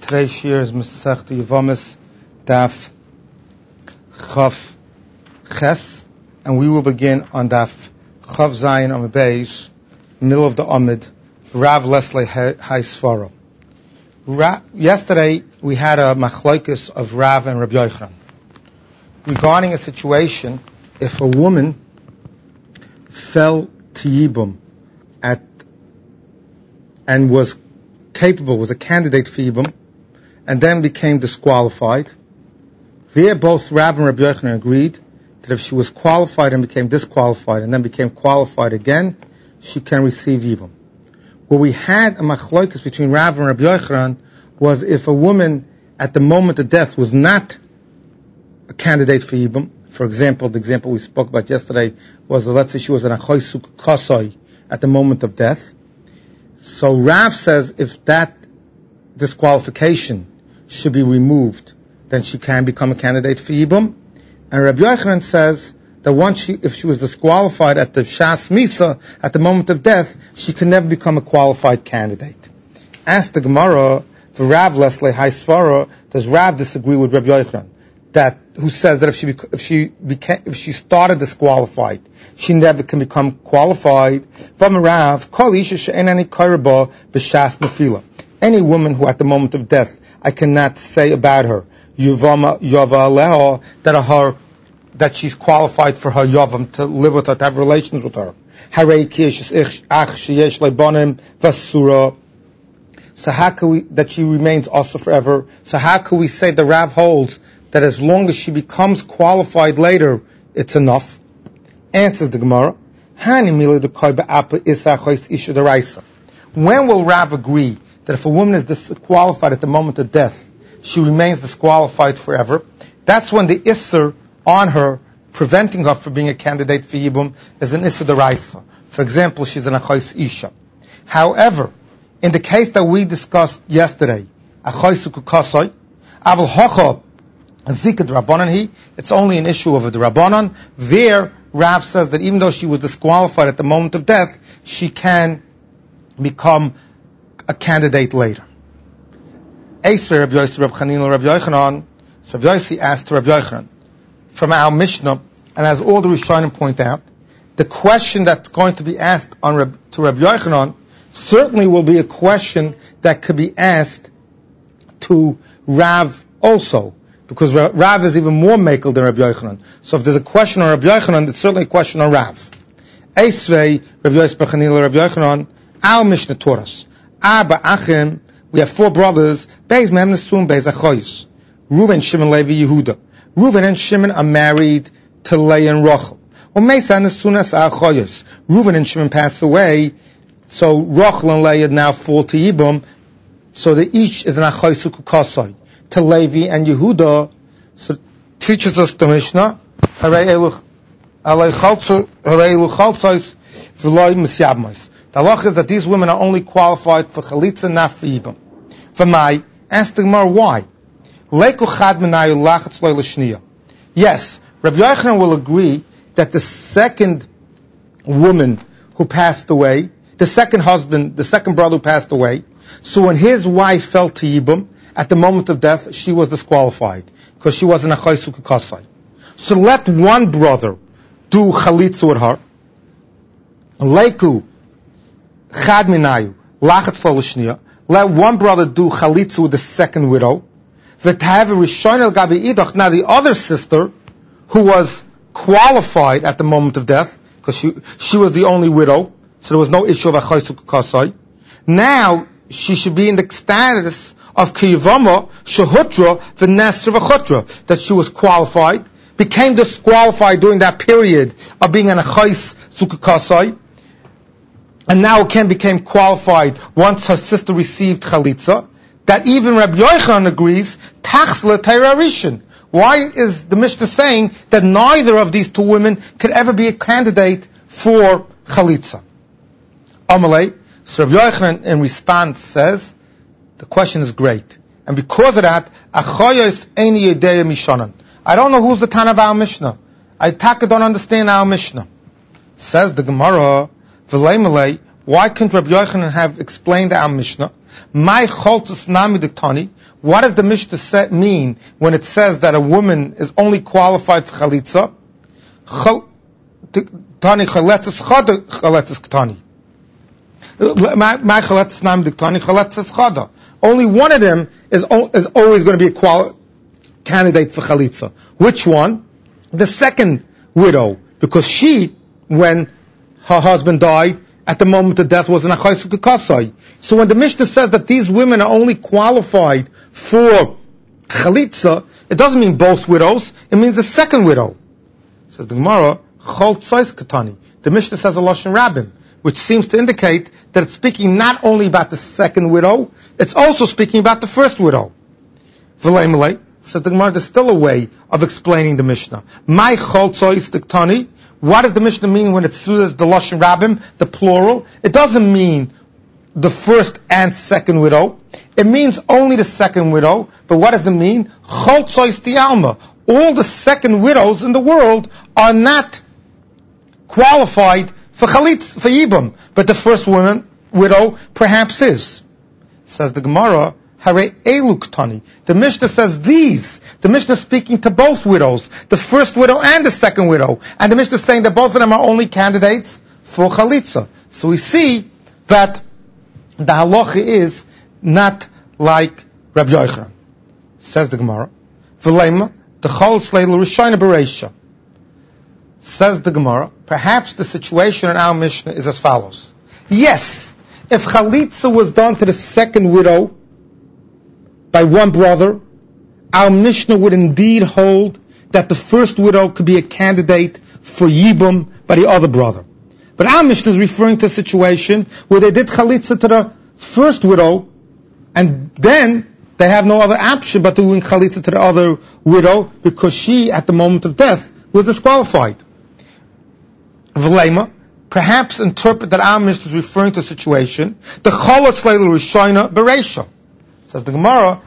Today's year is Masechta Yevamis Daf Chav Ches, and we will begin on Daf Chav Zayin Amud Beis, middle of the Amud, Rav Leslie Haisvaro. Yesterday we had a machlokes of Rav and Rabbi Yochanan regarding a situation if a woman fell to Yibum and was a candidate for Yibum, and then became disqualified. There both Rav and Rabbi Yochanan agreed that if she was qualified and became disqualified and then became qualified again, she can receive Yibum. Where we had a machlokes between Rav and Rabbi Yochanan was if a woman at the moment of death was not a candidate for Yibum. For example, the example we spoke about yesterday was, let's say she was an achoisuk kasoi at the moment of death. So Rav says if that disqualification should be removed, then she can become a candidate for Yibum. And Rabbi Yochanan says that if she was disqualified at the Shas Misa, at the moment of death, she can never become a qualified candidate. Ask the Gemara, the Rav Leslie Haisvara, does Rav disagree with Rabbi Yochanan? Who says that if she started disqualified, she never can become qualified. Any woman who at the moment of death, I cannot say about her, that she's qualified for her yavam, to live with her, to have relations with her. So how can we, that she remains also forever? So how can we say the Rav holds that as long as she becomes qualified later, it's enough? Answers the Gemara. When will Rav agree that if a woman is disqualified at the moment of death, she remains disqualified forever? That's when the Isser on her, preventing her from being a candidate for Yibum, is an Isser D'Oraisa. For example, she's an Achos Isha. However, in the case that we discussed yesterday, Achos Ukukasoi, Aval Hocha, Zikad Rabbanan, it's only an issue of a Rabbanan. There, Rav says that even though she was disqualified at the moment of death, she can become a candidate later. Eisver Rabbi Yossi Rabbi Chanina Rabbi Yochanan. So Rabbi Yossi asked to Rabbi Yochanan from our Mishnah, and as all the Rishonim point out, the question that's going to be asked to Rabbi Yochanan certainly will be a question that could be asked to Rav also, because Rav is even more makel than Rabbi Yochanan. So if there's a question on Rabbi Yochanan, it's certainly a question on Rav. Eisvei Rabbi Yossi Rabbi Chanina Rabbi Yochanan. Our Mishnah taught us, Arba Achim, we have four brothers, Beis Mem Nesum Beis Achoyis, Reuven, Shimon, Levi, Yehuda. Reuven and Shimon are married to Leah and Rachel. Umeisa Nesunas Achoyis. Reuven and Shimon pass away, so Rachel and Leah now fall to Yibum, so they each is an Achoyis Ukukasoi. To Levi and Yehuda, so teaches us the Mishnah, the halach is that these women are only qualified for chalitza, not for Yibum. V'mai, ask the Gemara why. Yes, Rabbi Yochanan will agree that the second woman who passed away, the second husband, the second brother who passed away, so when his wife fell to Yibum, at the moment of death, she was disqualified, because she wasn't a chaysuk kasai. So let one brother do chalitza with her, leiku chad minayu lachatz l'shniya. Let one brother do chalitza with the second widow. V'tahav rishon el gabi idach. Now the other sister, who was qualified at the moment of death, because she was the only widow, so there was no issue of a chaysuk kasai. Now she should be in the status of kiyavama shehutra v'nesr v'chutra, that she was qualified, became disqualified during that period of being an achais sukukasai, and now again became qualified once her sister received chalitza. That even Rabbi Yochanan agrees, tachsla teirar. Why is the Mishnah saying that neither of these two women could ever be a candidate for chalitza? Amalei. So Rabbi Yochanan in response says, the question is great. And because of that, achayos eini yedeya mishanan. I don't know who's the Tan of our Mishnah. I don't understand our Mishnah. Says the Gemara, V'lei malei, why couldn't Rabbi Yochanan have explained our Mishnah? My choltus namidiktani. What does the Mishnah mean when it says that a woman is only qualified for chalitza? Tani chaletzes chada chaletzes ktani. My chaletzes namidiktani chaletzes chada. Only one of them is always going to be a candidate for chalitza. Which one? The second widow, because she, when her husband died, at the moment of death was an achayis ukasai. So when the Mishnah says that these women are only qualified for chalitza, it doesn't mean both widows, it means the second widow. Says the Gemara, chol tzais katani. The Mishnah says a lashon rabbim, which seems to indicate that it's speaking not only about the second widow, it's also speaking about the first widow. V'lei melei, says the Gemara, there's still a way of explaining the Mishnah. My chol tzais katani. What does the Mishnah mean when it says the lashon rabbim, the plural? It doesn't mean the first and second widow. It means only the second widow. But what does it mean? Chol tzais dialma. All the second widows in the world are not qualified for chalitz, for yibum. But the first widow perhaps is. Says the Gemara, Hare eluktani. The Mishnah says these. The Mishnah is speaking to both widows, the first widow and the second widow. And the Mishnah is saying that both of them are only candidates for chalitza. So we see that the halacha is not like Rabbi Yochanan. Says the Gemara, V'leima, the chol sleilu rishayna bereisha. Says the Gemara, perhaps the situation in our Mishnah is as follows. Yes, if chalitza was done to the second widow by one brother, our Mishnah would indeed hold that the first widow could be a candidate for yibum by the other brother. But our Mishnah is referring to a situation where they did chalitza to the first widow, and then they have no other option but to do chalitza to the other widow because she, at the moment of death, was disqualified. V'leima, perhaps interpret that our Mishnah is referring to a situation, the cholot sleilu rishayna bereisha. Says the Gemara,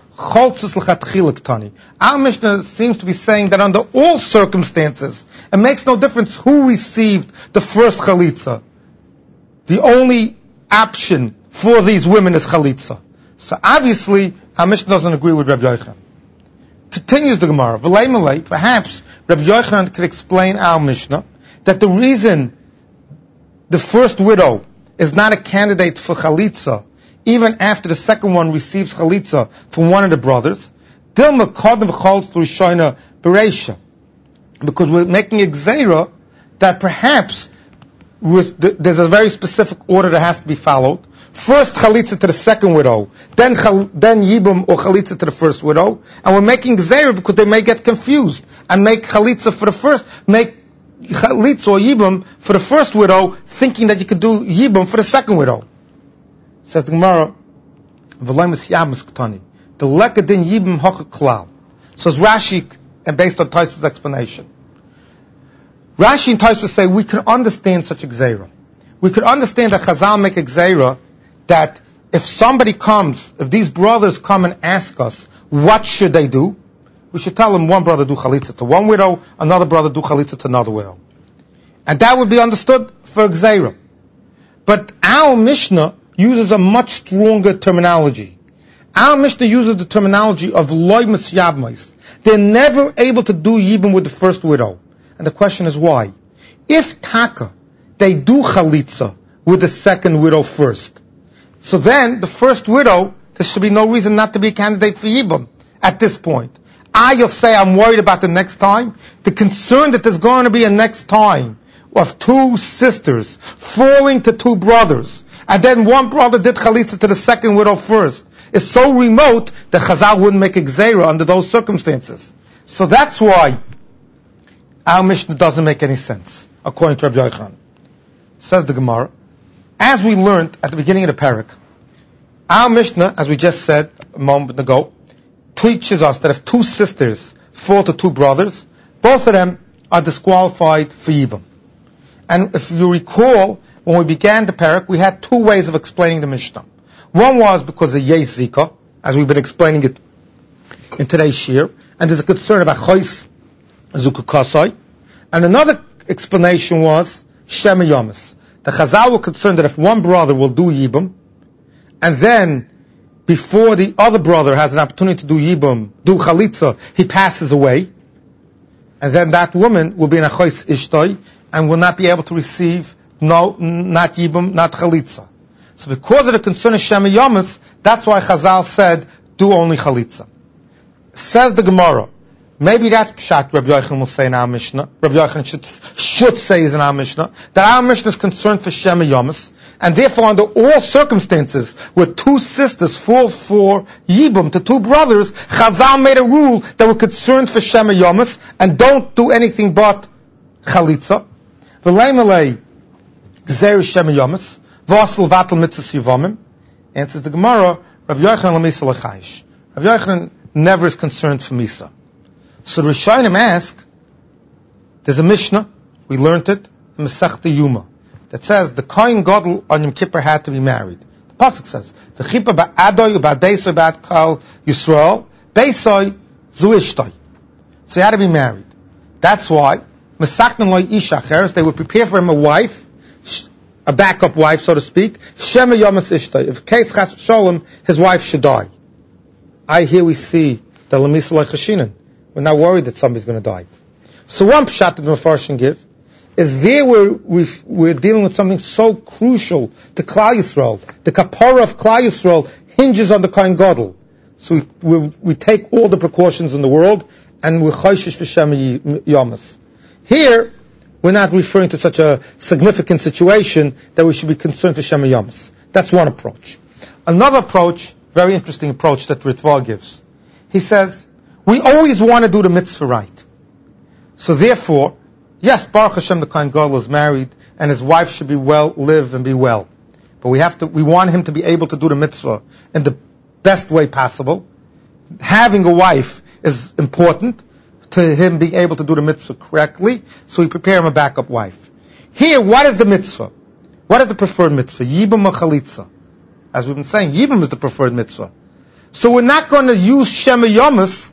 our Mishnah seems to be saying that under all circumstances, it makes no difference who received the first chalitza. The only option for these women is chalitza. So obviously, our Mishnah doesn't agree with Rabbi Yochanan. Continues the Gemara, perhaps Rabbi Yochanan could explain our Mishnah that the reason the first widow is not a candidate for chalitza even after the second one receives chalitza from one of the brothers, because we're making a gzeira that perhaps there's a very specific order that has to be followed. First chalitza to the second widow, then yibum or chalitza to the first widow, and we're making gzeira because they may get confused and make chalitza for the first, make chalitza or yibum for the first widow, thinking that you could do yibum for the second widow. Says the Gemara, the lekadin yibum hocha klal. Says Rashi, and based on Tosfos' explanation, Rashi and Tosfos say we can understand such a gzeira. We could understand that Chazal make a gzeira that if somebody comes, if these brothers come and ask us, what should they do? We should tell them one brother do chalitza to one widow, another brother do chalitza to another widow. And that would be understood for a gzeira. But our Mishnah uses a much stronger terminology. Our Mishnah uses the terminology of loy misyabmais. They're never able to do yibum with the first widow. And the question is why? If taka, they do chalitza with the second widow first, so then the first widow, there should be no reason not to be a candidate for yibum at this point. You'll say I'm worried about the next time. The concern that there's going to be a next time of two sisters falling to two brothers, and then one brother did chalitza to the second widow first, is so remote that Chazal wouldn't make a gzeira under those circumstances. So that's why our Mishnah doesn't make any sense, according to Rabbi Yochanan. Says the Gemara, as we learned at the beginning of the parak, our Mishnah, as we just said a moment ago, teaches us that if two sisters fall to two brothers, both of them are disqualified for yibum. And if you recall, when we began the parak, we had two ways of explaining the Mishnah. One was because of Yesh Zika, as we've been explaining it in today's shir, and there's a concern about Chois Zukukasai. And another explanation was Shema Yamis. The Chazal were concerned that if one brother will do Yibum, and then before the other brother has an opportunity to do yibum, do chalitza, he passes away, and then that woman will be in a chois ishtoi, and will not be able to receive not yibum, not chalitza. So because of the concern of Shem Yomis, that's why Chazal said, do only chalitza. Says the Gemara, maybe that's pshat Rabbi Yochanan will say in our Mishnah, Rabbi Yochanan should say is in our Mishnah, that our Mishnah is concerned for Shem Yomis, and therefore under all circumstances, where two sisters fall for yibum to two brothers, Chazal made a rule that we're concerned for Shem Yomis, and don't do anything but chalitza. V'lei melei gzeir Shem Yomis, v'asel vatel mitzvahs yivamim. Answers the Gemara, Rabbi Yochanan l'misa l'chayish. Rabbi Yochanan never is concerned for Misa. So the Rishonim ask, there's a Mishnah, we learned it, in Masechta Yuma, that says the Kohen Gadol on Yom Kippur had to be married. The Pasuk says, V'chipa ba'adoy u'ba'deisoi ba'at kal Yisrael, beisoi zu ishtoi. So he had to be married. That's why, Mesachtan loy isha acheres, they would prepare for him a wife, a backup wife, so to speak, Shema Yomas ishtoi. If case chas v'sholem, his wife should die. Here we see the Lamisa Lechashinan. We're not worried that somebody's going to die. So one pshat that the Mefarshim give is there we're dealing with something so crucial to Klal Yisrael. The kapara of Klal Yisrael hinges on the Kohen Gadol. So we take all the precautions in the world and we're choishish for Shem Yomas. Here, we're not referring to such a significant situation that we should be concerned for Shem Yomas. That's one approach. Another approach, very interesting approach that Ritva gives. He says, we always want to do the mitzvah right. So therefore, yes, Baruch Hashem, the Kohen Gadol is married, and his wife should live and be well. But we want him to be able to do the mitzvah in the best way possible. Having a wife is important to him being able to do the mitzvah correctly, so we prepare him a backup wife. Here, what is the mitzvah? What is the preferred mitzvah? Yibum or chalitza? As we've been saying, Yibum is the preferred mitzvah. So we're not going to use Shema Yomis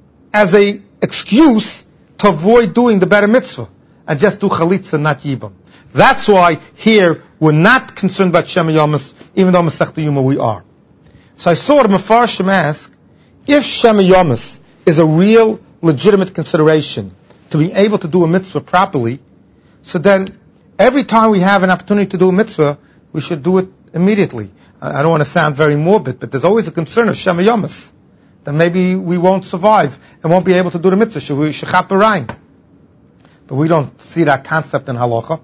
as a excuse to avoid doing the better mitzvah and just do chalitza, not Yibum. That's why here we're not concerned about Shema Yomis, even though Masechta Yuma we are. So I saw the Mefarshim ask, if Shema Yomis is a real, legitimate consideration to being able to do a mitzvah properly, so then every time we have an opportunity to do a mitzvah, we should do it immediately. I don't want to sound very morbid, but there's always a concern of Shema Yomis, that maybe we won't survive and won't be able to do the mitzvah. Shechap B'Rain. But we don't see that concept in halacha.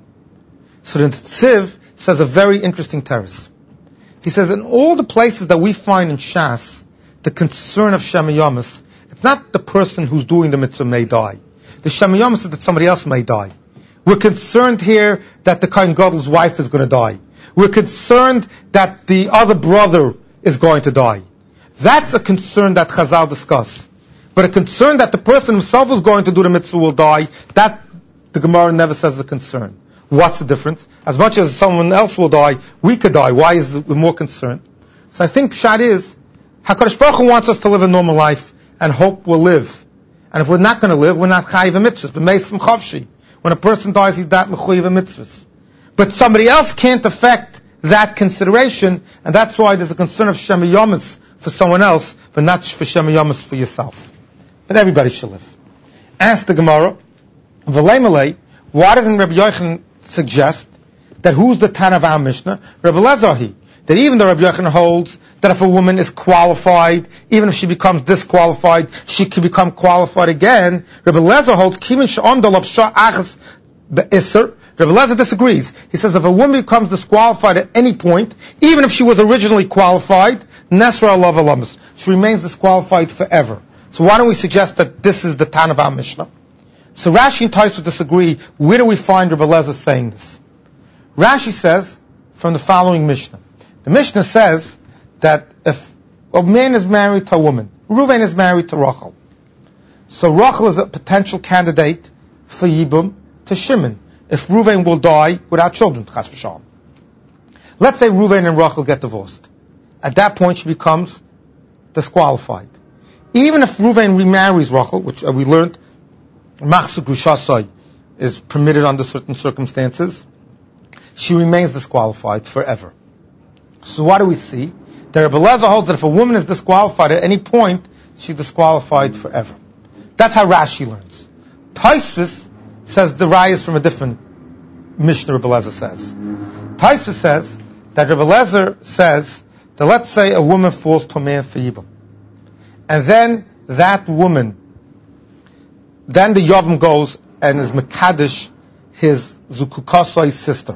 So the Tziv says a very interesting teres. He says, in all the places that we find in Shas, the concern of Shema Yomis, it's not the person who's doing the mitzvah may die. The Shema Yomis is that somebody else may die. We're concerned here that the Kohen Gadol's wife is going to die. We're concerned that the other brother is going to die. That's a concern that Chazal discuss. But a concern that the person himself who's going to do the mitzvah will die, that the Gemara never says a concern. What's the difference? As much as someone else will die, we could die. Why is it more concerned? So I think Pshat is, HaKadosh Baruch Hu wants us to live a normal life and hope we'll live. And if we're not going to live, we're not chayiv mitzvahs. But meisim chavshi. When a person dies, he's not mechuyev mitzvahs. But somebody else can't affect that consideration, and that's why there's a concern of Shema Yomis for someone else, but not for Shema Yomis for yourself. But everybody should live. Ask the Gemara, V'lei melei, why doesn't Rabbi Yochanan suggest that who's the Tan of our Mishnah? Rabbi Lezahi. That even though Rabbi Yochanan holds that if a woman is qualified, even if she becomes disqualified, she can become qualified again, Rabbi Lezer holds, Kivin she'omdol of sha'achas be'isr. Rabbi Lezer disagrees. He says if a woman becomes disqualified at any point, even if she was originally qualified, Nesra alav alamas, she remains disqualified forever. So why don't we suggest that this is the Tan of our Mishnah? So Rashi and Tosfos disagree. Where do we find Rabbi Lezer saying this? Rashi says from the following Mishnah. The Mishnah says that if a man is married to a woman, Reuven is married to Rachel. So Rachel is a potential candidate for Yibum to Shimon, if Reuven will die without children, chas v'shalom. Let's say Reuven and Rachel get divorced. At that point, she becomes disqualified. Even if Reuven remarries Rachel, which we learned, machzor grushasai is permitted under certain circumstances, she remains disqualified forever. So what do we see? The Rebbe Lezer holds that if a woman is disqualified at any point, she's disqualified forever. That's how Rashi learns. Tosfos says the Raya is from a different Mishnah. Rebbe Lezer says. Tosfos says that Rebbe Lezer says that let's say a woman falls to a man for Yibum, and then that woman, then the Yavam goes and is Mekadesh his Zukukasai's sister.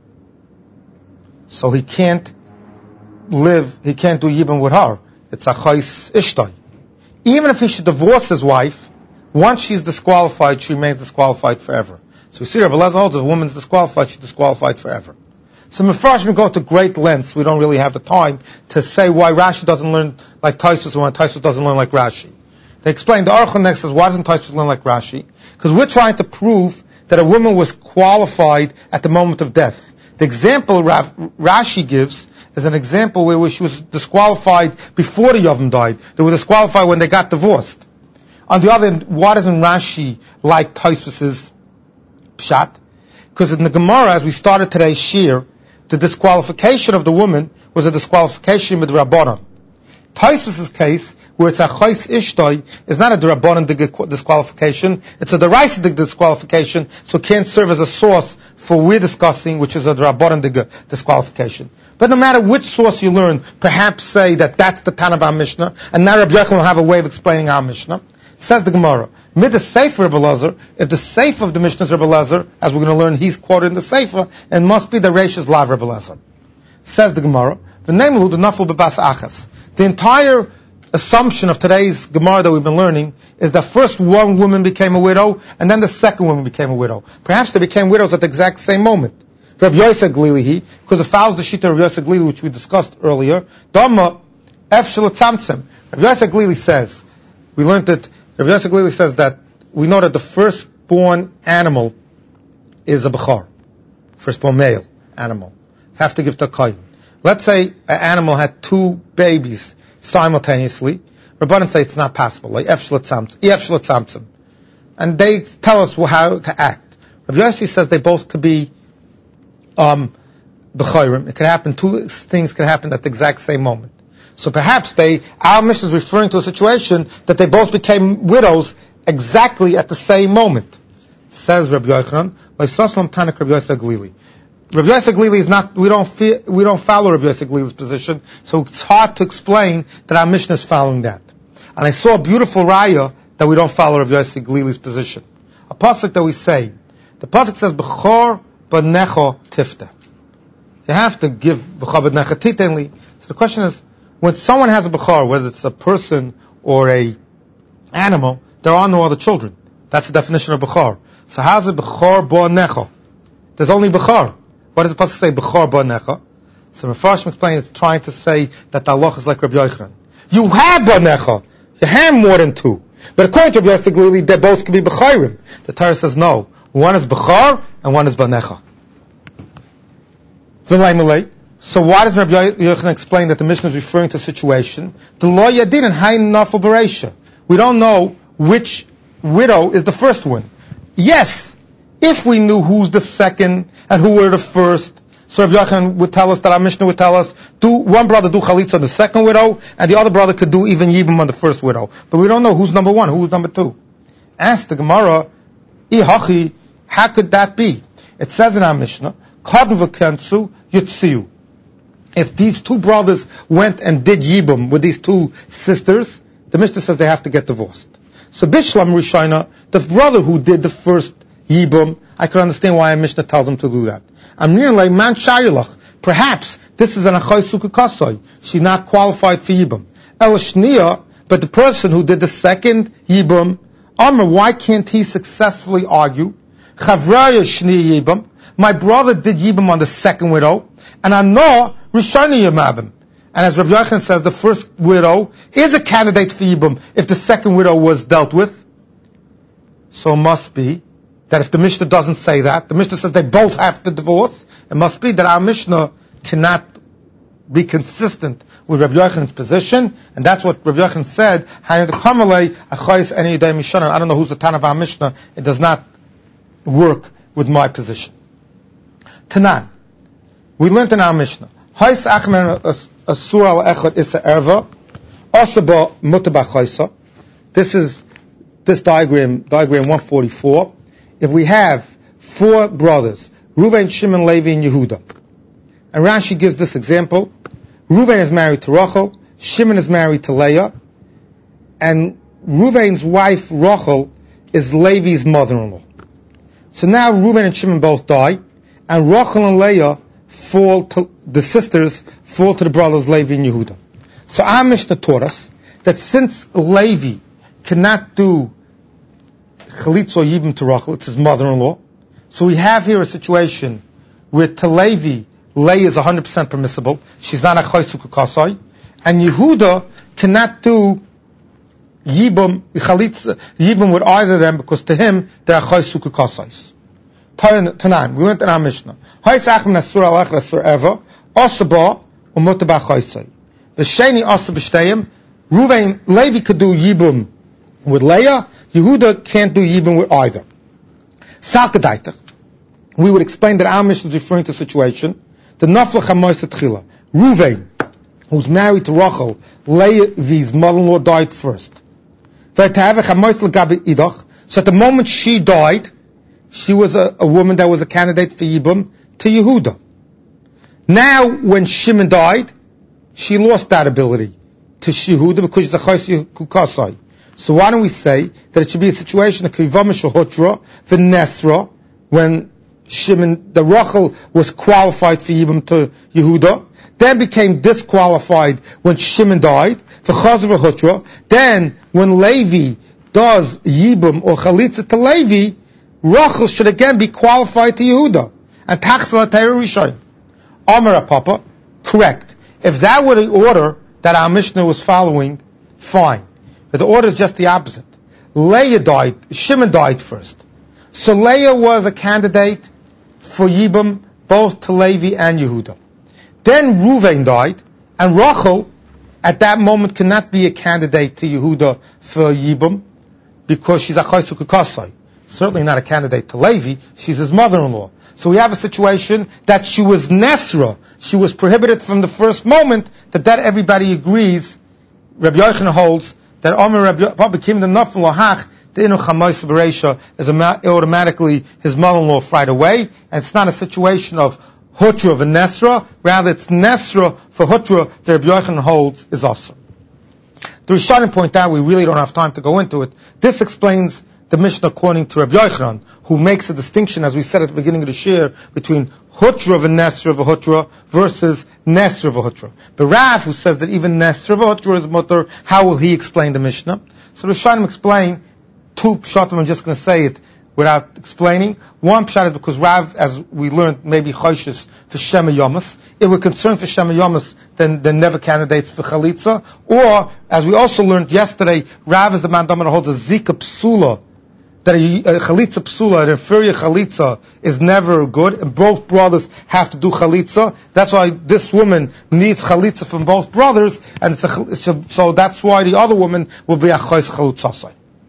So he can't do Yibum with her. It's a Chais Ishtai. Even if he should divorce his wife, once she's disqualified, she remains disqualified forever. So we see Rebbe Lezer holds if a woman's disqualified, she's disqualified forever. So Mefarshim go to great lengths. We don't really have the time to say why Rashi doesn't learn like Tosfos and why Tosfos doesn't learn like Rashi. They explain, the Aruch next says, why doesn't Tosfos learn like Rashi? Because we're trying to prove that a woman was qualified at the moment of death. The example Rashi gives is an example where she was disqualified before the Yavam died. They were disqualified when they got divorced. On the other hand, why doesn't Rashi like Tosfos's pshat? Because in the Gemara, as we started today's shir, the disqualification of the woman was a disqualification with Rabbanan. Tosfos's case, where it's a Chais Ishtoi, is not a Rabbanan disqualification, it's a Deraisa disqualification, so it can't serve as a source for we're discussing, which is a Rabbanan disqualification. But no matter which source you learn, perhaps say that that's the Tana of our Mishnah, and now Rabbi Yochanan will have a way of explaining our Mishnah. Says the Gemara, mid the Sefer Rebbe Lezer, if the Sefer of the Mishnah is Rebbe Lezer, as we're going to learn, he's quoted in the Sefer, it must be the Reish's Lav Rebbe Lezer. Says the Gemara, the name of the Nafel Bebas Achas. The entire assumption of today's Gemara that we've been learning is that first one woman became a widow, and then the second woman became a widow. Perhaps they became widows at the exact same moment. Rabbi Yosef Glili, because it follows the Shita of Rabbi Yosef Glili, which we discussed earlier. Dama Ef Shalatzamtzem. Rabbi Yosef Glili says, we learned that Rabbi Yosef Glili says that we know that the firstborn animal is a bechar, firstborn male animal. Have to give to a kohen. Let's say an animal had two babies simultaneously. Rabbanan say it's not possible. Like Ef Shalatzamtzem. And they tell us how to act. Rabbi Yosef says they both could be b'chayrim. It could happen. Two things could happen at the exact same moment. So perhaps our Mishnah is referring to a situation that they both became widows exactly at the same moment. Says Rabbi Yochanan, "V'saslam tanik Rabbi Yosef Glili." Rabbi Yosef Glili is not. We don't follow Rabbi Yosef Glili's position, so it's hard to explain that our Mishnah is following that. And I saw a beautiful raya that we don't follow Rabbi Yosef Glili's position. A pasuk that we say, the pasuk says, "B'chor b'necho tifta." You have to give b'chor b'necho titenli. So the question is, when someone has a b'chor, whether it's a person or a animal, there are no other children. That's the definition of b'chor. So how's it b'chor b'necho? There's only b'chor. What does the pasuk say? B'chor b'necha. So Mefarshim explains, it's trying to say that the halach is like Rabbi Yochanan. You have b'necha. You have more than two. But according to Rabbi Yosef Glili, they both can be b'chayrim. The Torah says no. One is b'chor and one is b'necha. So why does Rabbi Yochanan explain that the Mishnah is referring to a situation? The law yadin and hayin nafel b'reisha. We don't know which widow is the first one. Yes, if we knew who's the second and who were the first, so Rabbi Yochanan would tell us, that our Mishnah would tell us, one brother do chalitza on the second widow, and the other brother could do even yibum on the first widow. But we don't know who's number one, who's number two. Ask the Gemara, Ihachi, how could that be? It says in our Mishnah, Kadnu v'kensu yutziu. If these two brothers went and did yibum with these two sisters, the Mishnah says they have to get divorced. So Bishlam Rishayna, the brother who did the first yibum, I can understand why a Mishnah tells him to do that. I'm nearly man shayilach. Perhaps this is an achay sukukasoi. She's not qualified for yibum. Elishniya, but the person who did the second yibum, Amr, why can't he successfully argue? Chavraya shni yibum. My brother did yibum on the second widow, and I know Rishayna yimabim. And as Rabbi Yochanan says, the first widow is a candidate for yibum if the second widow was dealt with. So it must be that if the Mishnah doesn't say that, the Mishnah says they both have to divorce, it must be that our Mishnah cannot be consistent with Rabbi Yochanan's position, and that's what Rabbi Yochanan said, I don't know who's the Tan of our Mishnah, it does not work with my position. Tanan, we learned in our Mishnah, Asur al echad isa erva, asaba mutabachoisa. This diagram 144. If we have 4 brothers, Reuven, Shimon, Levi, and Yehuda, and Rashi gives this example. Reuven is married to Rachel, Shimon is married to Leah, and Reuven's wife Rachel is Levi's mother-in-law. So now Reuven and Shimon both die, and Rachel and Leah the sisters fall to the brothers Levi and Yehuda. So our Mishnah taught us that since Levi cannot do chalitza or yibum to Rachel, it's his mother-in-law, so we have here a situation where to Levi, Leah is 100% permissible, she's not a chaysu kukasai, and Yehuda cannot do yibum with either of them because to him they are chaysu kukasais. Tanan, we went in our Mishnah. Haisachim nasur alach nasur eva, osaba umutaba chaysai. V'sheni osab b'shteyim. Reuven, Levi could do yibum with Leah. Yehuda can't do yibum with either. Salkadaitach. We would explain that our Mishnah is referring to a situation. The nafla chamois tchila. Reuven, who's married to Rachel, Levi's mother-in-law died first. So at the moment she died, she was a woman that was a candidate for Yibum to Yehuda. Now, when Shimon died, she lost that ability to Yehuda because she's a Chaysi Kukasai. So why don't we say that it should be a situation of Kivama Shahotra for Nesra, when Shimon, the Rachel was qualified for Yibum to Yehuda, then became disqualified when Shimon died, for Chazar Hutra, then when Levi does Yibum or Chalitza to Levi, Rachel should again be qualified to Yehuda. And Tachsel HaTeira Rishon. Amar Papa, correct. If that were the order that our Mishnah was following, fine. But the order is just the opposite. Shimon died first. So Leah was a candidate for Yibum, both to Levi and Yehuda. Then Reuven died, and Rachel, at that moment, cannot be a candidate to Yehuda for Yibum, because she's a Chaysu Kukasai. Certainly not a candidate to Levi, she's his mother-in-law. So we have a situation that she was Nesra, she was prohibited from the first moment, that everybody agrees, Rabbi Yochanan holds, that Omer Rabbi Papa came the Nafel Lahach, the Inu Chamois Bereisha is automatically his mother-in-law right away, and it's not a situation of Hutra of a Nesra, rather it's Nesra for Hutra that Rabbi Yochanan holds is awesome. The Rishonim point out, we really don't have time to go into it, this explains the Mishnah according to Rabbi Yochanan, who makes a distinction, as we said at the beginning of the shir, between Hutra of a Nesra of a Hutra versus Nesra of a Hutra. But Rav, who says that even Nesra of a Hutra is mutter, how will he explain the Mishnah? So the Rishonim explain two pshatim, I'm just going to say it without explaining. One pshat is because Rav, as we learned, maybe choishes for Shema Yomas. If we're concerned for Shema Yomas, then they're never candidates for Chalitza. Or, as we also learned yesterday, Rav is the man that holds a Zika Psula, that a Chalitza Psula, an inferior Chalitza, is never good, and both brothers have to do Chalitza. That's why this woman needs Chalitza from both brothers, and so that's why the other woman will be a Chois Chalutzasai.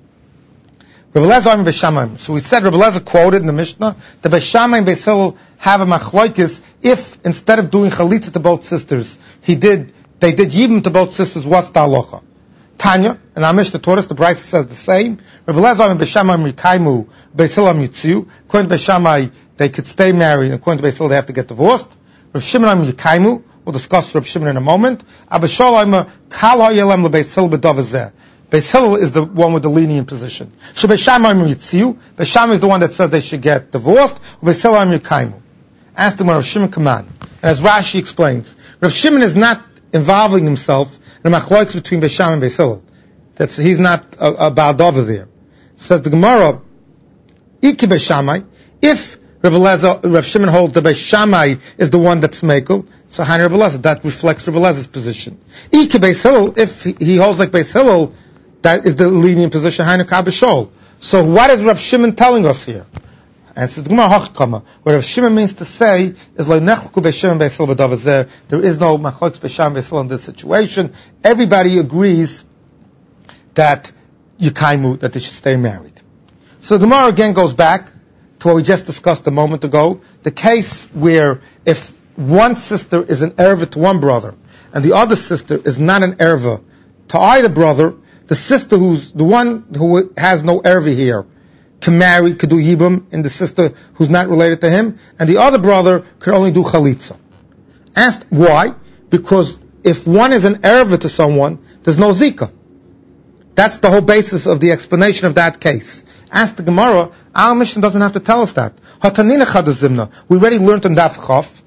Rabbi Lezer and Beis Shammai. So we said Rabbi Lezer quoted in the Mishnah that Beis Shammai and Beis Hillel have a machlokes if instead of doing chalitza to both sisters, they did yibum to both sisters. What's the halacha? Tanya and our Mishnah taught us the Brisa says the same. Rabbi Lezer and Beis Shammai mikaimu, Beis Hillel yitziu. According to Beis Shammai, they could stay married, and according to Beis Hillel, they have to get divorced. Rabbi Shimon mikaimu. We'll discuss Rabbi Shimon in a moment. Abba Shalom kal ha'yelem leBeis Hillel b'davazeh. Beis Hillel is the one with the lenient position. So Beis Shammai yitziu. Beis Shammai is the one that says they should get divorced. Beis Hillel mikaimu. Ask them when Rav Shimon command. And as Rashi explains, Rav Shimon is not involving himself in a machlokes between Beis Shammai and Beis Hillel. He's not a Ba'adova there. Says the Gemara, Iki Beis Shammai, if Rav Shimon holds that Beis Shammai is the one that's mekel, so Hani Rabbi Lezer, that reflects Rabbi Lezer's position. Iki Beis Hillel, if he holds like Beis Hillel, that is the lenient position, Hani Kabashol. So what is Rav Shimon telling us here? And so the Gemara Hachkama, what Rav Shimon means to say is like Nechluku Beis Shimon Beis Hillel b'davazer. There is no machlokes Beis Shammai Beis Hillel in this situation. Everybody agrees that Yekaimu, that they should stay married. So the Gemara again goes back to what we just discussed a moment ago. The case where if one sister is an erva to one brother, and the other sister is not an erva to either brother, the sister who's the one who has no erva here can marry, could do yibum in the sister who's not related to him, and the other brother could only do chalitza. Asked why? Because if one is an erva to someone, there's no zika. That's the whole basis of the explanation of that case. Ask the Gemara, our Mishnah doesn't have to tell us that. We already learned in Daf Chaf,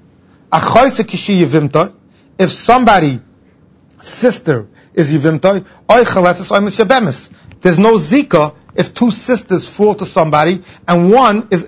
if somebody's sister is yivimtai, there's no zika if two sisters fall to somebody, and one is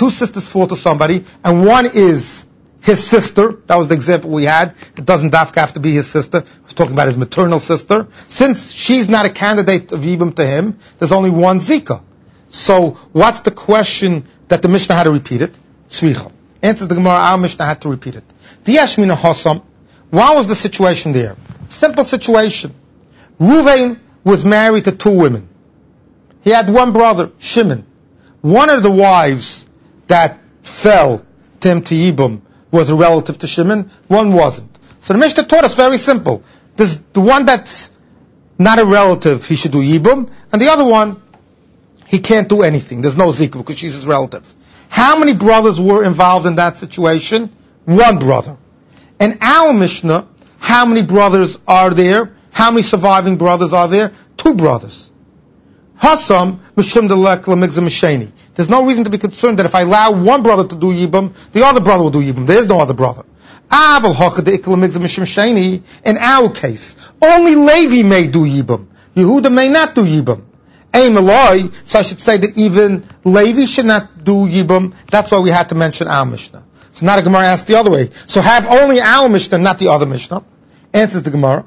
his sister. That was the example we had. It doesn't dafka have to be his sister. I was talking about his maternal sister. Since she's not a candidate of yibum to him, there's only one zika. So what's the question that the Mishnah had to repeat it? Tzricha. Answers the Gemara, our Mishnah had to repeat it. Diashmina Hasam. What was the situation there? Simple situation. Ruvain was married to two women. He had one brother, Shimon. One of the wives that fell to him to Yibum was a relative to Shimon, one wasn't. So the Mishnah taught us very simple. There's the one that's not a relative, he should do Yibum, and the other one, he can't do anything. There's no zikah because she's his relative. How many brothers were involved in that situation? One brother. In our Mishnah, how many brothers are there? How many surviving brothers are there? Two brothers. Hasam mishum delek lemigzah misheni. There's no reason to be concerned that if I allow one brother to do yibum, the other brother will do yibum. There is no other brother. Aval hacha deikla lemigzah mishum sheni. In our case, only Levi may do yibum. Yehuda may not do yibum. Aim Eloi, so I should say that even Levi should not do yibum. That's why we had to mention our Mishnah. So now the Gemara asks the other way. So have only our Mishnah, not the other Mishnah. Answers the Gemara.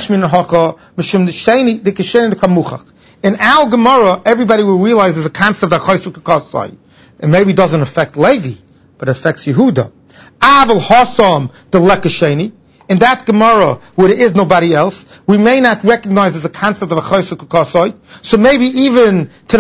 In our Gemara, everybody will realize there's a concept of chaysu k'kasai. It maybe doesn't affect Levi, but it affects Yehuda. Aval hasam the lekasheni. In that Gemara, where there is nobody else, we may not recognize there's a concept of a chaysu k'kasai. So maybe even to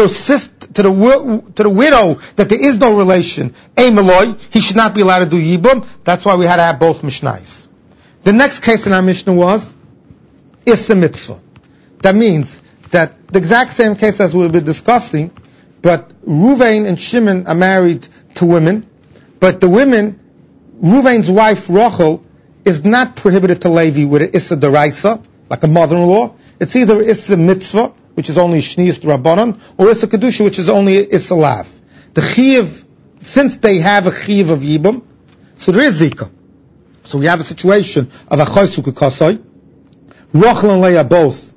the widow that there is no relation, Emeloi, he should not be allowed to do yibum. That's why we had to have both Mishnais. The next case in our Mishnah was Issa Mitzvah. That means that the exact same case as we've been discussing, but Ruvain and Shimon are married to women, but the women, Ruvain's wife Rachel, is not prohibited to Levi with an Issa Deraisa, like a mother-in-law. It's either Issa Mitzvah, which is only Shnius Rabbanon, or Issa Kedusha, which is only Issa Lav. The Chiv, since they have a Chiv of Yibam, so there is Zika. So we have a situation of a Chaysu K'kasai. Rachel and Leah both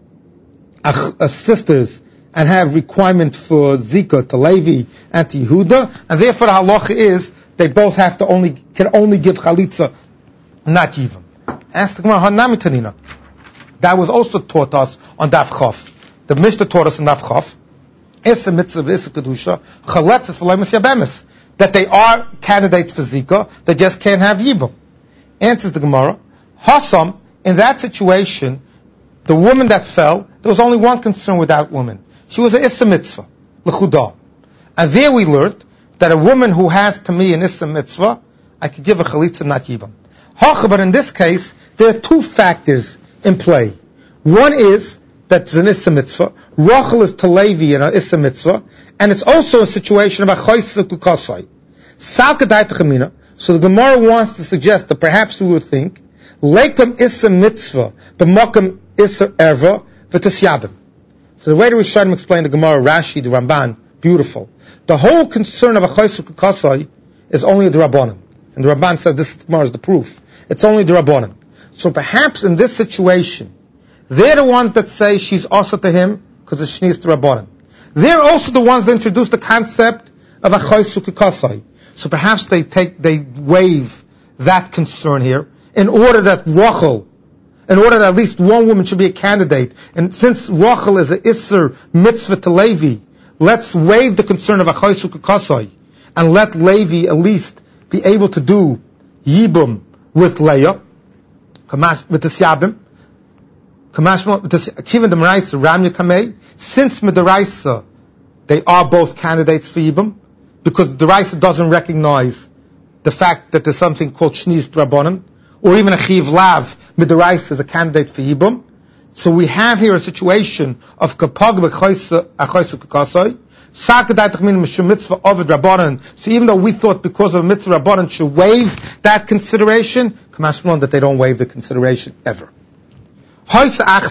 are sisters and have requirement for Zika to Levi and to Yehuda, and therefore the halacha is they both have to can only give Chalitza, not Yibam. Ask the Gemara, Hanami Tanina. That was also taught us on Daf Chaf. The Mishnah taught us on Daf Chaf, Issa Mitzvah, Issa Kedusha, Chaletzes V'Leimus Yabemis, that they are candidates for Zika, they just can't have Yibam. Answers the Gemara, Hasam, in that situation, the woman that fell, there was only one concern with that woman. She was an Issa Mitzvah, L'chudah. And there we learned that a woman who has to me an Issa Mitzvah, I could give a Chalitza, not Yibam. But in this case, there are two factors in play. One is that it's an Issa Mitzvah, Rachel is to Levi in an Issa Mitzvah, and it's also a situation of a Chaysa Kukasai. Salkadai Techamina. So the Gemara wants to suggest that perhaps we would think, Lekam Issa Mitzvah, B'makam Issa Erva, V'Tasyabim. So the way the Rishonim explain the Gemara, Rashi, the Ramban, beautiful. The whole concern of a Chaysu Kukasai is only the Rabbanim. And the Ramban says this Gemara is the proof. It's only the Rabbanim. So perhaps in this situation, they're the ones that say she's also to him because it's Shnius the Rabbanim. They're also the ones that introduce the concept of a Chaysu Kukasai. So perhaps they waive that concern here in order that at least one woman should be a candidate. And since Rachel is an Isser Mitzvah to Levi, let's waive the concern of a Chaysu Kukasai and let Levi at least be able to do Yibum with Leah, with the Syabim, since Midaraisa, they are both candidates for Yibum, because the Raisa doesn't recognize the fact that there's something called Shnius Drabonim, or even a Chiv Lav, midaraisa is a candidate for Yibum. So we have here a situation of kapag b'chaysu k'kasai. So even though we thought because of a mitzvah rabbanan should waive that consideration, Kamashmalon that they don't waive the consideration ever. So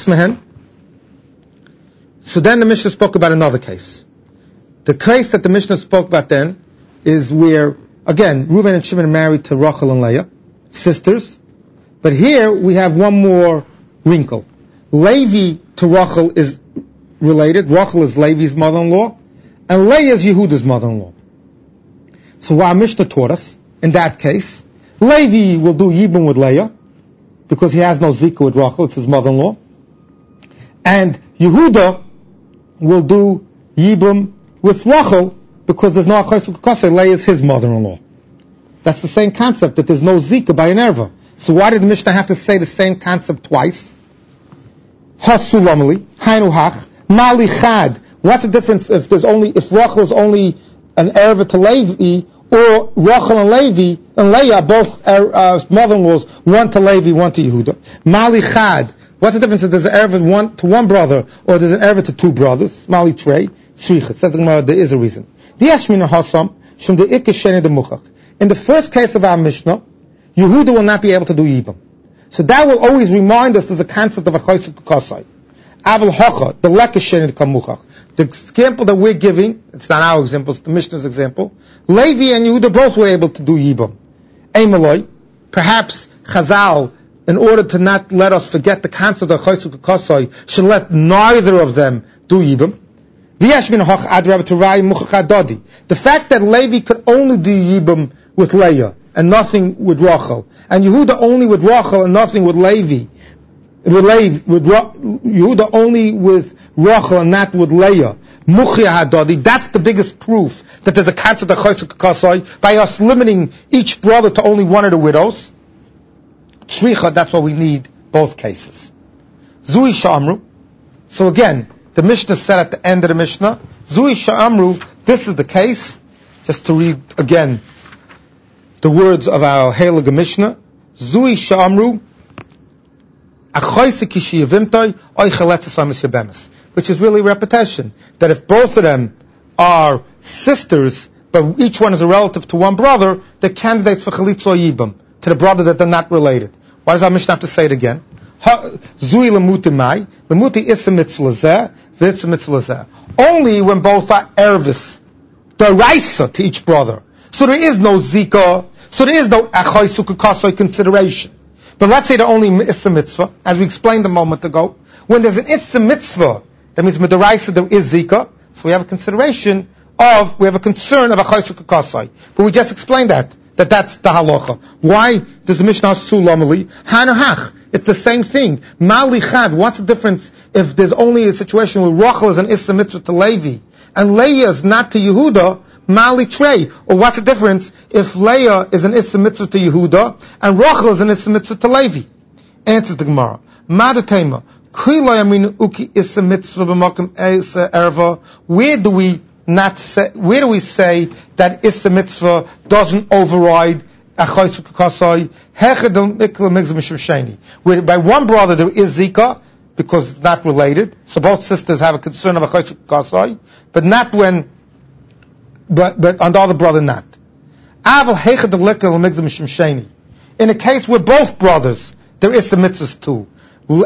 then the Mishnah spoke about another case. The case that the Mishnah spoke about then is where, again, Reuven and Shimon are married to Rachel and Leah, sisters. But here we have one more wrinkle. Levi to Rachel is related. Rachel is Levi's mother-in-law. And Leah is Yehuda's mother-in-law. So what our Mishnah taught us, in that case, Levi will do Yibum with Leah, because he has no Zika with Rachel, it's his mother-in-law. And Yehuda will do Yibum with Rachel, because there's no Achaysu K'kasai, Leah is his mother-in-law. That's the same concept, that there's no Zika by an Erva. So why did the Mishnah have to say the same concept twice? Hasulamali, Hainu Hach, Mali Chad. What's the difference if Rachel is only an Erva to Levi, or Rachel and Levi and Leah both mother-in-laws, one to Levi, one to Yehuda? Mali Chad. What's the difference if there's an Erva to one brother, or there's an Erva to two brothers? Mali Trey, Shricha. Says the Gemara, there is a reason. In the first case of our Mishnah, Yehuda will not be able to do Yibam. So that will always remind us there's a concept of a Chaysu K'kasai. Aval Hocha, the Lekeshen Kamuchach. The example that we're giving, it's not our example, it's the Mishnah's example. Levi and Yehuda both were able to do Yibam. Eimaloi, perhaps Chazal, in order to not let us forget the concept of Chaysu K'kasai, should let neither of them do Yibam. The fact that Levi could only do Yibam with Leah and nothing with Rachel, and Yehuda only with Rachel and nothing with Levi, Yehuda only with Rachel and not with Leah, Muchya Hadadi, that's the biggest proof that there's a concept of Chaysu K'kasai by us limiting each brother to only one of the widows. Tzricha, that's why we need both cases. Zui Sha'amru. So again, the Mishnah said at the end of the Mishnah, Zui Sha'amru, this is the case. Just to read again the words of our Heilige Mishnah. Zui Sha'amru, which is really repetition. That if both of them are sisters, but each one is a relative to one brother, they're candidates for Chalitza Yibam, to the brother that they're not related. Why does our Mishnah have to say it again? Zui lemuti mai, lemuti issa mitzvah zeh, v'itza mitzvah zeh. Only when both are ervis, deraisa to each brother. So there is no zika, so there is no achaysu k'kasai consideration. But let's say they're only issa mitzvah, as we explained a moment ago. When there's an issa mitzvah, that means midaraisa there is zika, so we have a concern of achaysu k'kasai. But we just explained that's the halacha. Why does the Mishnah sulamali hanahach? It's the same thing. Mali chad. What's the difference if there's only a situation where Rachel is an issa mitzvah to Levi and Leah is not to Yehuda? Mali trey. Or what's the difference if Leah is an issa mitzvah to Yehuda and Rachel is an issa mitzvah to Levi? Answers the Gemara. Madatema. Uki issa mitzvah b'makom issa erva. Where do we say that issa mitzvah doesn't override achaysu k'kasai? Where by one brother there is zika because it's not related, so both sisters have a concern of achaysu k'kasai, but not when, but on the other brother not. In a case where both brothers there is some mitzvahs too. Here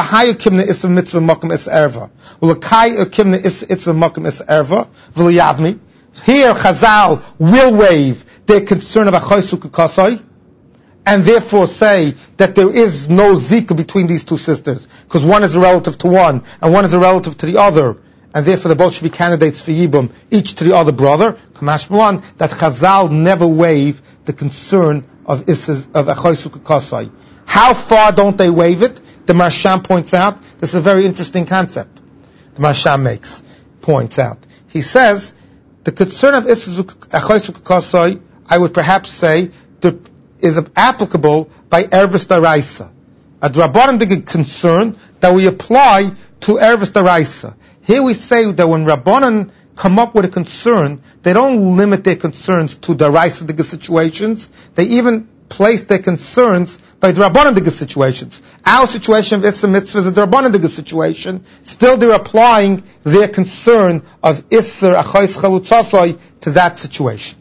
Chazal will waive their concern of achaysu k'kasai, and therefore say that there is no zika between these two sisters, because one is a relative to one, and one is a relative to the other, and therefore they both should be candidates for Yibum, each to the other brother. Kamash Malan, that Chazal never waive the concern of achaysu k'kasai. How far don't they waive it? The Marsham points out, this is a very interesting concept. The Marsham points out. He says, the concern of achaysu k'kasai, I would perhaps say, is applicable by Ervis Daraisa. A Rabbanan concern that we apply to Ervis Daraisa. Here we say that when Rabbanan come up with a concern, they don't limit their concerns to Daraisa situations. They even place their concerns by the Rabbanadiga situations. Our situation of Issa Mitzvah is a Rabbanadiga situation. Still they're applying their concern of Isser Achais Chalutzasai to that situation.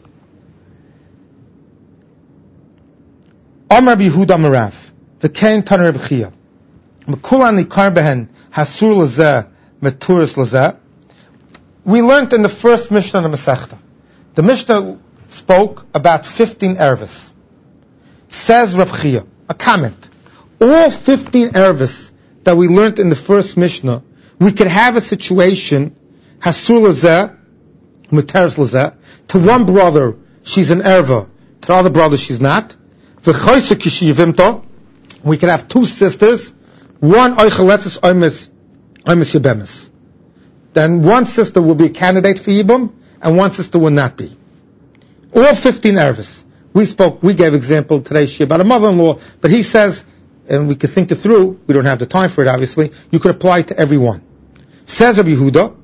Amar Yehuda Marav, V'kein Taner Reb Chia, Mekulan Nikar Behen Hasur Lazeh Meturis Lazeh. We learned in the first Mishnah of the Masechta. The Mishnah spoke about 15 ervis. Says Reb Chia, a comment. All 15 ervis that we learned in the first Mishnah, we could have a situation, Hasur Lazeh Meturis Lazeh, to one brother she's an erva, to the other brother she's not. We could have two sisters, one oichaletzes oimes yebemes. Then one sister will be a candidate for Yibum, and one sister will not be. All 15 ervis. We gave example today about a mother-in-law, but he says, and we could think it through, we don't have the time for it obviously, you could apply it to everyone. Says Rabbi Yehuda,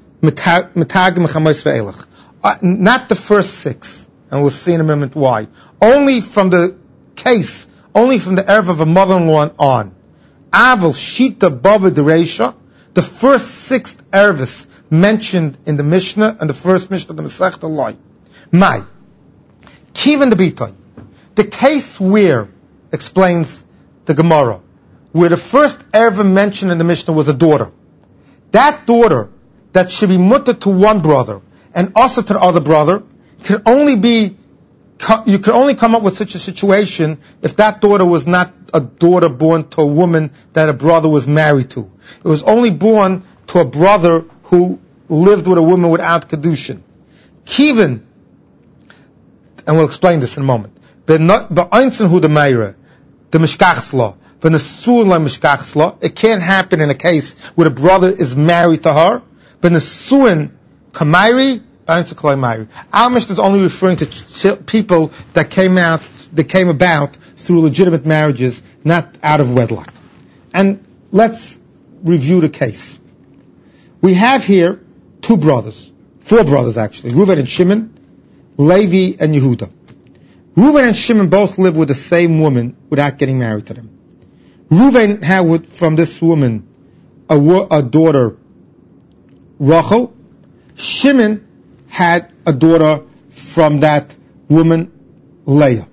not the first 6, and we'll see in a moment why. Only from the erv of a mother-in-law on. Aval Shita Bava Dereisha, the first 6 ervis mentioned in the Mishnah and the first Mishnah of the Masechta Loi. Mai. Kivan the Bitoy. The case where, explains the Gemara, where the first erva mentioned in the Mishnah was a daughter. That daughter that should be mutter to one brother and also to the other brother you could only come up with such a situation if that daughter was not a daughter born to a woman that a brother was married to. It was only born to a brother who lived with a woman without kedushin. Kiven, and we'll explain this in a moment. The mishkachsla, it can't happen in a case where the brother is married to her. But nesuin kamairi. Our Mishnah is only referring to people that came about through legitimate marriages, not out of wedlock. And let's review the case. We have here 4 brothers actually, Reuven and Shimon, Levi and Yehuda. Reuven and Shimon both live with the same woman without getting married to them. Reuven had from this woman a daughter, Rachel. Shimon had a daughter from that woman, Leah.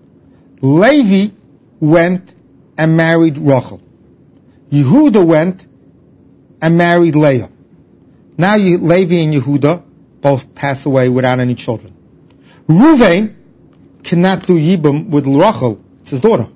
Levi went and married Rachel. Yehuda went and married Leah. Now Levi and Yehuda both pass away without any children. Reuven cannot do Yibum with Rachel, it's his daughter.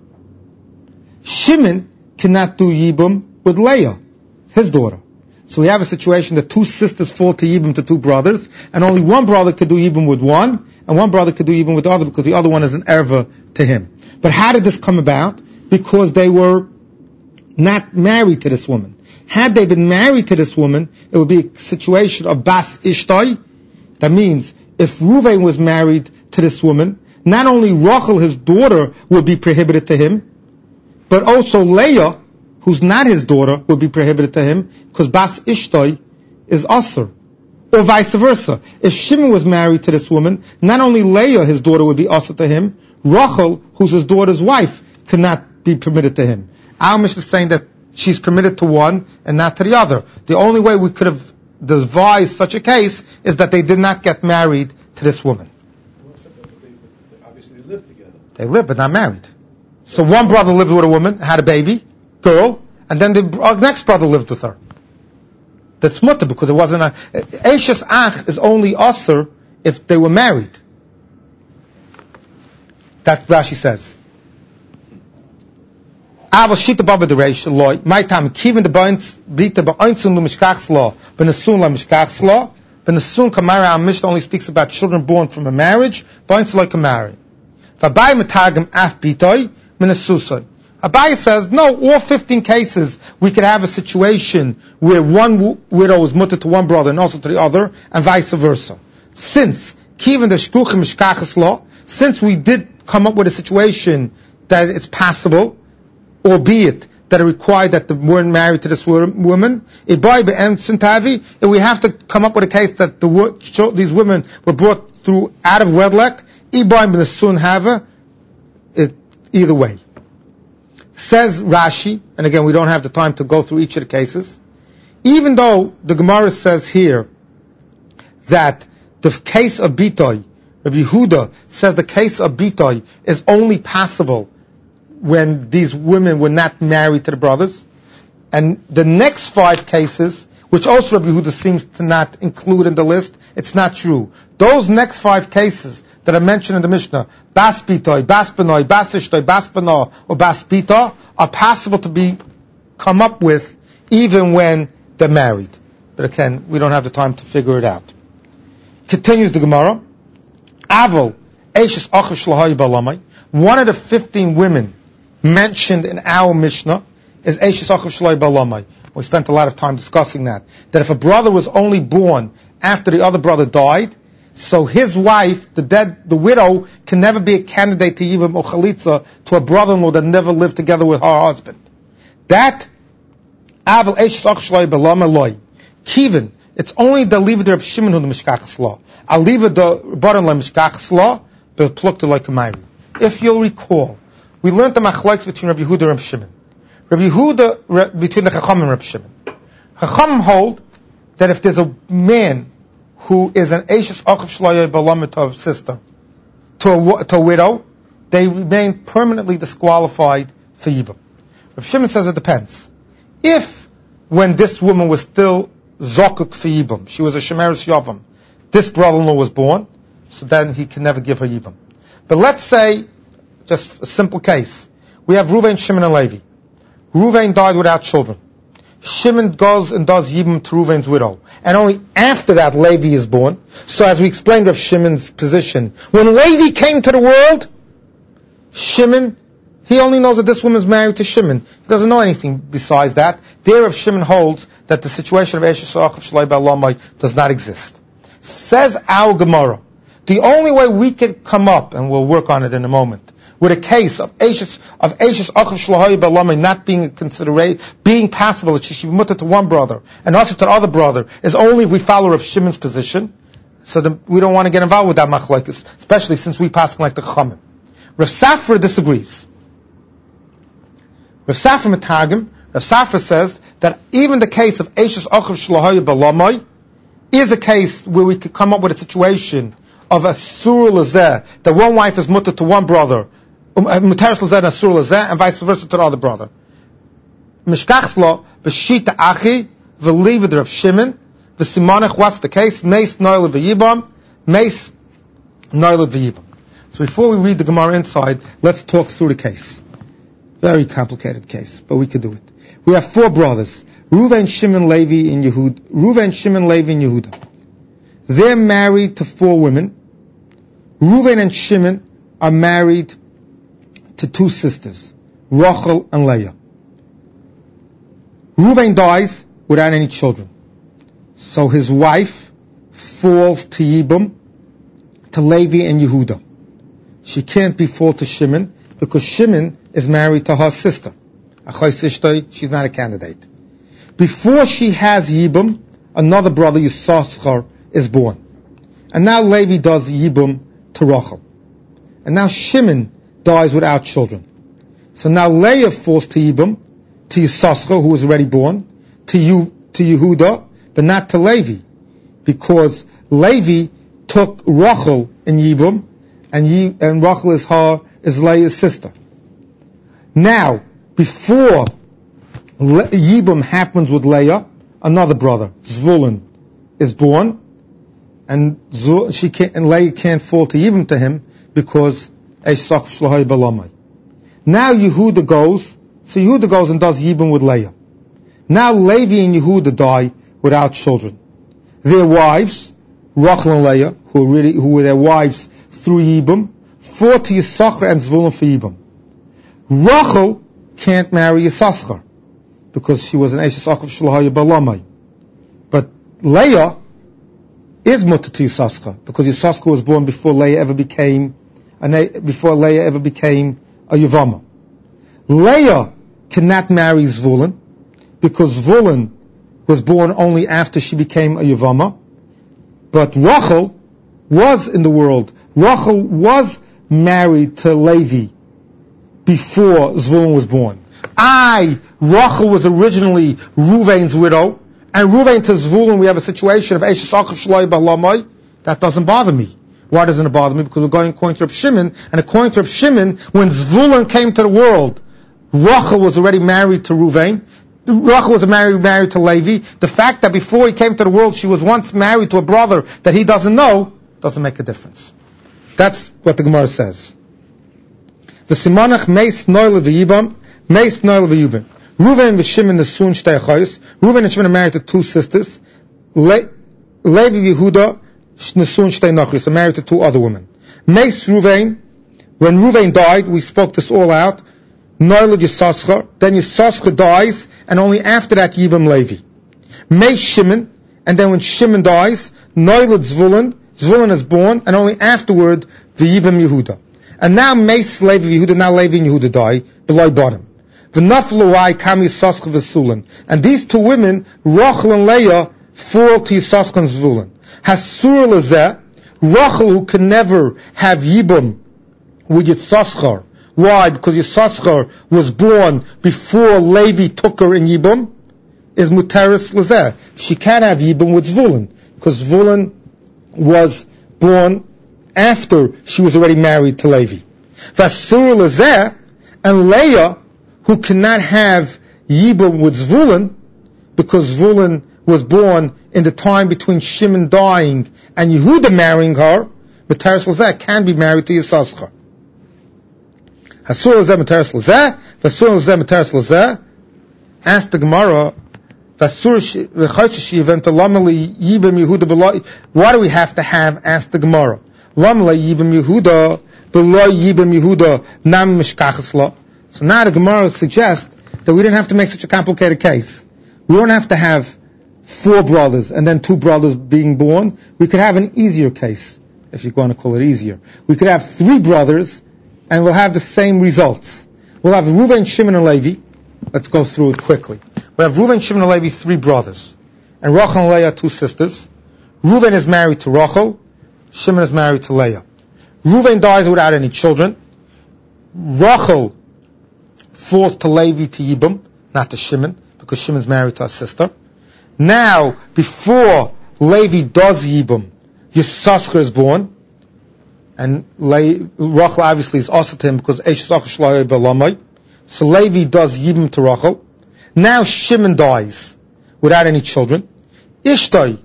Shimon cannot do Yibum with Leah, his daughter. So we have a situation that 2 sisters fall to Yibum to 2 brothers, and only one brother could do Yibum with one, and one brother could do Yibum with the other, because the other one is an erva to him. But how did this come about? Because they were not married to this woman. Had they been married to this woman, it would be a situation of bas ishtai. That means, if Reuven was married to this woman, not only Rachel, his daughter, would be prohibited to him, but also Leah, who's not his daughter, would be prohibited to him, because Bas Ishtoi is Asr. Or vice versa. If Shimon was married to this woman, not only Leah, his daughter, would be Asr to him, Rachel, who's his daughter's wife, could not be permitted to him. Our Mishnah is saying that she's permitted to one and not to the other. The only way we could have devised such a case is that they did not get married to this woman. They obviously lived together. They lived, but not married. So one brother lived with a woman, had a baby, girl, and then the next brother lived with her. That's mutter, because it wasn't Eishes Ach is only Asr if they were married. That Rashi says. Aval Shita Baba the Reish Loy, my time, Kivin the Baints, Bita Ba'insun Lumishkach's law, Benasun Lamishkach's law, Benasun Kamara, our Mishnah only speaks about children born from a marriage, Baints like a marriage. Vabai Matagam Af Bitoy, Benasusai. Abai says, no, all 15 cases, we could have a situation where one widow is mutter to one brother and also to the other, and vice versa. Since, Kivin the Shkuchim Mishkach's law, since we did come up with a situation that it's possible, albeit that it required that they weren't married to this woman, and we have to come up with a case that these women were brought through out of wedlock, either way. Says Rashi, and again, we don't have the time to go through each of the cases, even though the Gemara says here that the case of Bitoy, Rabbi Yehuda says the case of Bitoy is only possible when these women were not married to the brothers. And the next 5 cases, which also Rabbi Yehuda seems to not include in the list, it's not true. Those next 5 cases that are mentioned in the Mishnah, Bas Bitoy, Bas Benoy, Bas Ishtoy, Bas Beno, or Bas Bita, are possible to be come up with even when they're married. But again, we don't have the time to figure it out. Continues the Gemara. Aval, Eishes Achav Shlahayi Balamai. One of the 15 women mentioned in our Mishnah is Eishes Achav Shlahayi Balamai. We spent a lot of time discussing that. That if a brother was only born after the other brother died, so his wife, the widow, can never be a candidate to Yibam or Chalitza to a brother-in-law that never lived together with her husband. That, Aval Eishes Achav Shlahayi Balamai Loi. Kivin, it's only the Levi the Reb Shimon who the Mishkachas law. I'll leave it the brother-in-law Mishkachas law, but plukta like a Mayri. If you'll recall, we learned the machlokes between Rabbi Yehuda and Reb Shimon. Rabbi Yehuda, between the Chacham and Reb Shimon. Chacham hold that if there's a man who is an Eishes Achav Shlahayi Balamai to a sister, to a widow, they remain permanently disqualified for Yibam. Reb Shimon says it depends. If, when this woman was still Zokuk for Yibam, she was a Shemeres Yavam, this brother-in-law was born, so then he can never give her Yibam. But let's say, just a simple case, we have Reuven, Shimon, and Levi. Reuven died without children. Shimon goes and does Yibam to Reuven's widow. And only after that Levi is born. So as we explained of Shimon's position, when Levi came to the world, Shimon, he only knows that this woman is married to Shimon. He doesn't know anything besides that. There of Shimon holds that the situation of Eishes Achav Shlahayi Balamai does not exist. Says our Gemara, the only way we could come up, and we'll work on it in a moment, with a case of Eishes Achav Shlahayi Balamai not being considered, being possible that she should be mutter to one brother and also to the other brother, is only if we follow Rav Shimon's position. So we don't want to get involved with that machlokes, especially since we pass like the Chachamim. Rav Safra disagrees. Rav Safra Metargim, Rav Safra says that even the case of Eishes Achav Shlahayi Balamai is a case where we could come up with a situation of a Surah Lazeh, that one wife is mutter to one brother, Muteres Lazeh and Surah Lazeh, and vice versa to the other brother. Mishkachslo, B'shita Achi, V'livid Rav Shimon, V'simonech, what's the case? Meis Noilad V'yibam, Meis Noilad V'yibam. So before we read the Gemara inside, let's talk through the case. Very complicated case, but we could do it. We have 4 brothers, Reuven, Shimon, Levi, and Yehuda. Reuven, Shimon, Levi, and Yehuda. They're married to 4 women. Reuven and Shimon are married to 2 sisters, Rachel and Leah. Reuven dies without any children. So his wife falls to Yibam, to Levi and Yehuda. She can't be fall to Shimon, because Shimon is married to her sister. She's not a candidate. Before she has Yibam, another brother, Yisachar, is born. And now Levi does Yibam to Rachel. And now Shimon dies without children. So now Leah falls to Yibam, to Yisachar, who was already born, to Yehuda, but not to Levi, because Levi took Rachel in Yibam, and Rachel is Leah's sister. Now, before Yibam happens with Leah, another brother, Zvulun, is born, and Leah can't fall to Yibam to him because Eishes Achav Shlahayi Balamai. Now Yehuda goes and does Yibam with Leah. Now Levi and Yehuda die without children. Their wives, Rachel and Leah, who were their wives through Yibam, fall to Yisachar and Zvulun for Yibam. Rachel can't marry Yisachar because she was an Eishes Achav Shlahayi Balamai. But Leah is mutter to Yisachar because Yisachar was born before Leah ever became a Yavama. Leah cannot marry Zvulun because Zvulun was born only after she became a Yavama. But Rachel was in the world. Rachel was married to Levi before Zvulun was born. Rachel was originally Ruvain's widow, and Ruvain to Zvulun we have a situation of Eish Sachav Shloi Balamai. That doesn't bother me. Why doesn't it bother me? Because we're going according to Reb Shimon, and according to Reb Shimon, when Zvulun came to the world, Rachel was already married to Ruvain. Rachel was married to Levi. The fact that before he came to the world she was once married to a brother that he doesn't know, doesn't make a difference. That's what the Gemara says. The Simanach Meis Noil V'Yibam, Meis Noil V'Yubim. Ruvain v'Shimon Nesun Shtei Achayos. Ruvain and Shimon are married to two sisters. Levi Yehuda Nesun Shtei Nachris are married to two other women. Meis Ruvain, when Ruvain died, we spoke this all out. Noilad Yissaschar, then Yissaschar dies, and only after that Yibam Levi. Meis Shimon, and then when Shimon dies, Noilad Zvulun, Zvulun is born, and only afterward the Yibam Yehuda. And now Meis Levi Yehuda, now Levi and Yehuda die, below bottom. V'nafluai kam Yissaschar v'Sulun. And these two women, Rachel and Leah, fall to Yissaschar and Zvulun. Hasur Lazeh, Rachel, who can never have Yibam with Yissaschar. Why? Because Yissaschar was born before Levi took her in Yibam, is Muteris Lazeh. She can't have Yibam with Zvulun, because Zvulun was born after she was already married to Levi. Vasur Lazeh, and Leah, who cannot have Yibam with Zvulun, because Zvulun was born in the time between Shimon dying and Yehuda marrying her, Muteris Lazeh can be married to Yissaschar. Hasur Lazeh Muteris Lazeh, Vasur Lazeh Muteris Lazeh. Ask the Gemara, Vasur V'chaytsh Shivem to Lamali Yibam Yehuda B'loi. Why do we have to have? Ask the Gemara. Lamali Yibam Yehuda B'loi Yibam Yehuda Nam Mishkachas Lo. So now the Gemara suggests that we didn't have to make such a complicated case. We don't have to have 4 brothers and then 2 brothers being born. We could have an easier case, if you're going to call it easier. We could have 3 brothers and we'll have the same results. We'll have Reuven, Shimon, and Levi. Let's go through it quickly. We have Reuven, Shimon, and Levi, 3 brothers. And Rachel and Leah, 2 sisters. Reuven is married to Rachel. Shimon is married to Leah. Reuven dies without any children. Rachel falls to Levi to Yibam, not to Shimon, because Shimon's married to her sister. Now, before Levi does Yibam, Yissaschar is born. And Rachel obviously is also to him because Eish Sachav Shloi Balamai. So Levi does Yibam to Rachel. Now Shimon dies without any children. Ishtai,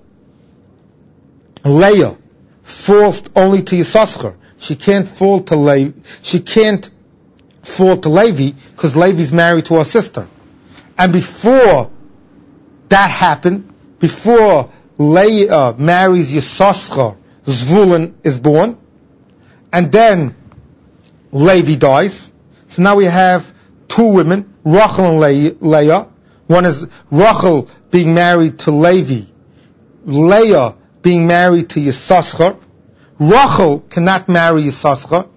Leah, falls only to Yissaschar. She can't fall to Levi. She can't fall to Levi because Levi's married to her sister. And before that happened, before Leah marries Yissaschar, Zvulun is born. And then Levi dies. So now we have 2 women, Rachel and Leah. One is Rachel being married to Levi, Leah being married to Yissaschar. Rachel cannot marry Yissaschar,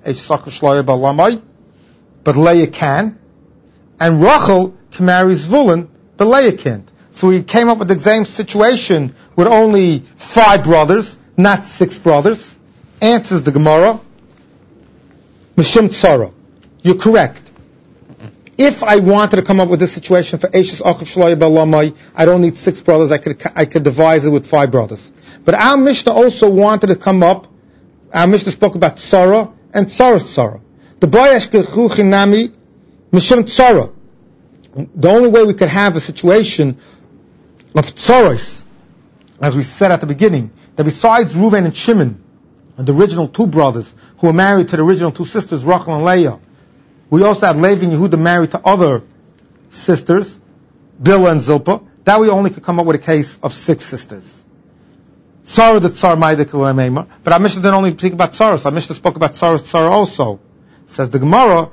but Leah can. And Rachel can marry Zvulun, but Leah can't. So we came up with the same situation with only 5 brothers, not 6 brothers. Answers the Gemara. Mishum Tzara. You're correct. If I wanted to come up with this situation for Eishes Achav Shloi Balamai, I don't need 6 brothers. I could devise it with 5 brothers. But our Mishnah also wanted to come up. Our Mishnah spoke about Tzara and Tzara. The Bayash Chinami Mishum Tzara. The only way we could have a situation of Tzaros, as we said at the beginning, that besides Reuven and Shimon, and the original 2 brothers who were married to the original 2 sisters, Rachel and Leah, we also have Levi and Yehuda married to other sisters, Bilhah and Zilpah. That we only could come up with a case of 6 sisters. Tzara the Tzar Maidik L'Meimah. But our Mishnah didn't only speak about Tzaros. Our Mishnah spoke about Tzara also. Says the Gemara,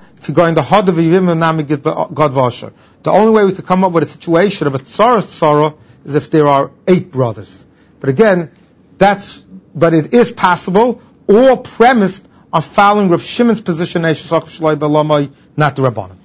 the only way we could come up with a situation of a Tzara is if there are 8 brothers. But again, but it is possible, all premised on following Rav Shimon's position, not the Rabbanan.